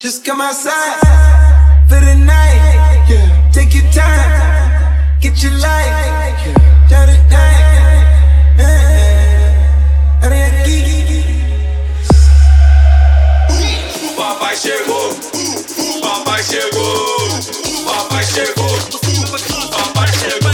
Just come outside for the night. Yeah. Take your time, get your life. Down it down. O papai chegou, o papai chegou, o papai chegou, o papai chegou.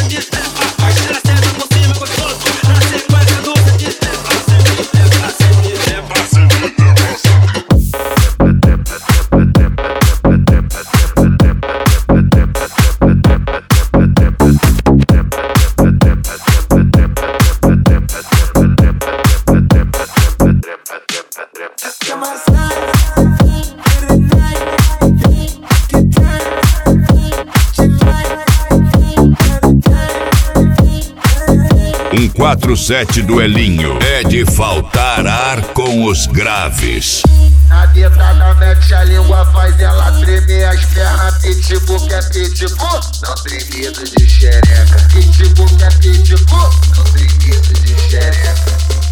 Um 4-7 duelinho é de faltar ar com os graves. A dentada mete a língua, faz ela tremer as pernas. Pitbull que é pitbull, não tem medo de xereca. Pitbull que é pitbull, não tem medo de xereca.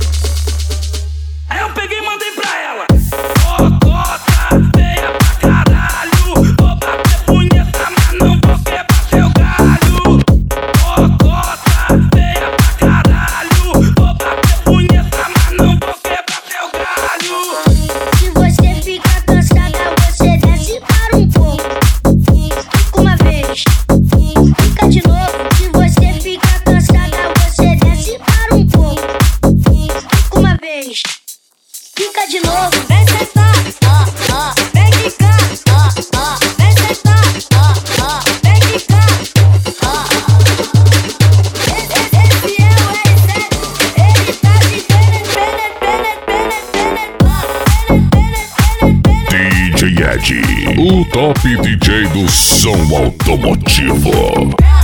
Aí eu peguei e mandei pra ela. Cocota, feia pra caralho. Vou bater punheta, mas não vou quebrar seu galho. Cocota, feia pra caralho. Vou bater punheta, mas não vou quebrar seu galho. Se você fica cansada, você desce para um pouco. Fica uma vez, fica de novo. Se você fica cansada, você desce para um pouco. Fica uma vez, fica de novo. Vem sentar, vem quicar, vem sentar, vem quicar. Esse é o R7, ele tá de DJ Ed, o top DJ do som automotivo.